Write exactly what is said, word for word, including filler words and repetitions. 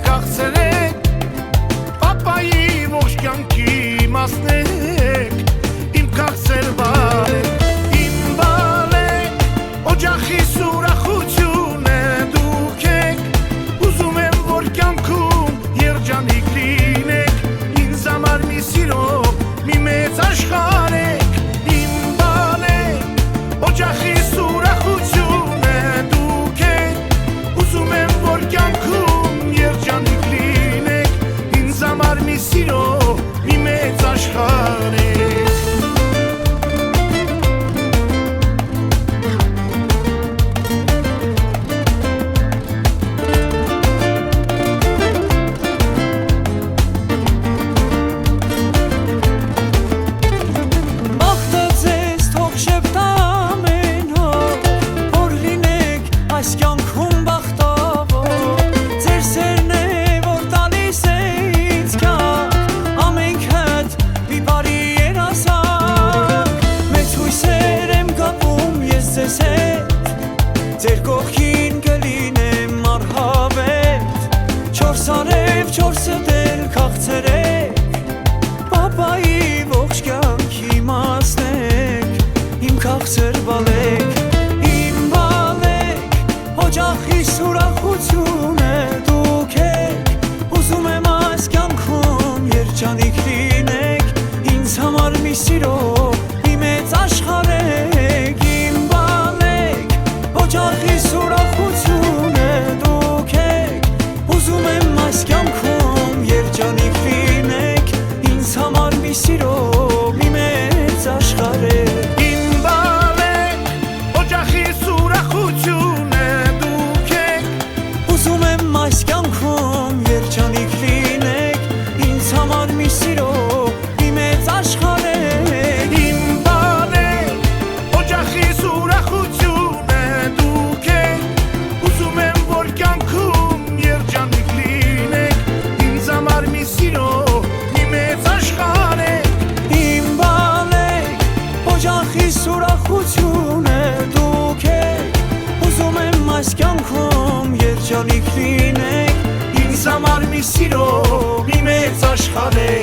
կաղցրեք, պապայի ողջ կյանքի մասնեք, իմ կաղցր բարեք, իմ բալեք, օջախի սուրախությունը դուք եք, ուզում եմ, որ կյանքում երջանիկ լինեք, ինձ համար մի սիրով, մի մեծ աշխարհ եք, իմ բալեք, օջախի սուրախությունը դուք եք, ուզում եմ, որ կյանքում երջանիկ լինեք, ինձ համար մի սիրով, մի մեծ աշխարհ եք։ Ձեր կողքին կլինեմ առհավետ, չորս արև չորսը դել քաղցրեք, պապայի ողջ կյանքի մասնեք, իմ քաղցր բալեք, իմ բալեք, օջախի սուրախությունը դուք եք, ուզում եմ այս կյանքում երջանիկ լինեք, ինձ համար մի սիրով, մի մեծ աշխարհ եք, իմ բալեք, օջախի սուրախությունը դուք եք, ուզում եմ այս կյանքում երջանիկ լինեք, ինձ համար մի սիրով, մի մեծ աշխարհ եք, իմ բալեք, օջախի սուրախությունը դուք եք, ուզում եմ այս կյանքում երջանիկ լինեք, ինձ համար մի սիրով, մի մեծ աշխարհ եք, իմ բալեք, օջախի սուրախությունը դուք եք, ուզում եմ, որ կյանքում երջանիկ լինեք, ինձ համար մի սիրով, մի մեծ աշխարհ եք, իմ բալեք, օջախի սուրախությունը դուք եք, ուզում եմ այս կյանքում երջանիկ լինեք, ինձ համար մի սիրով, մի մեծ աշխարհ եք։